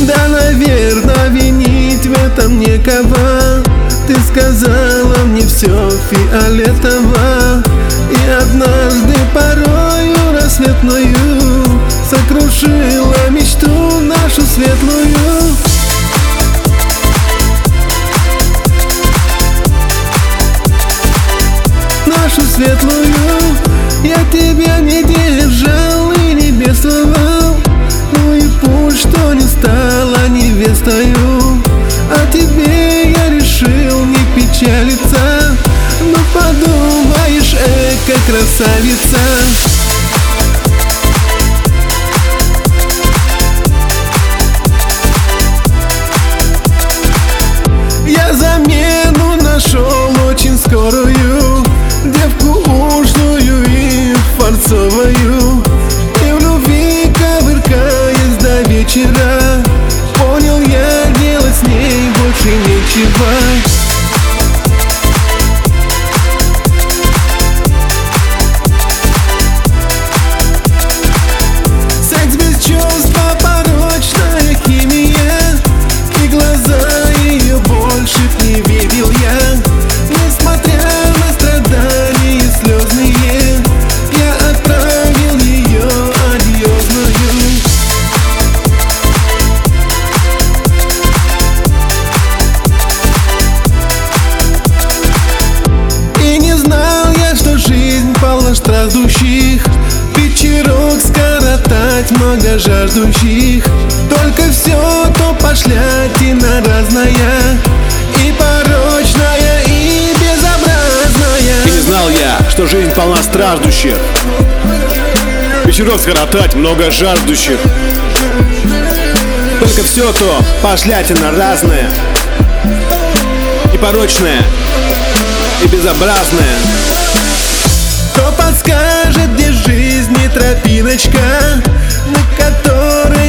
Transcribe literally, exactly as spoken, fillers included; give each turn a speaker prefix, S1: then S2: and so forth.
S1: Да, наверное, винить в этом некого. Ты сказала мне все фиолетово, и однажды порою рассветную сокрушила мечту нашу светлую. Нашу светлую. Я тебя не держал и не бедствовал, ну и пусть что не стала невестою. А тебе я решил не печалиться, ну подумаешь, эка красавица. Я замену нашел очень скорую, девку ужную и фарцовую, и в любви ковыркаясь до вечера. Понял я, делать с ней больше нечего. Секс без чувства, порочная химия, и глаза ее больше не видел я. Несмотря на страдания слезные, я отправил ее одиозную. И не знал я, что жизнь полна страждущих, вечерок скоротать много жаждущих. Только все то пошлятина разная, и порочная, и безобразная.
S2: И не знал я, что жизнь полна страждущих, вечерок скоротать много жаждущих. Только все то пошлятина разная, и порочная, и безобразная.
S1: Кто подскажет, где жизни тропиночка, на которой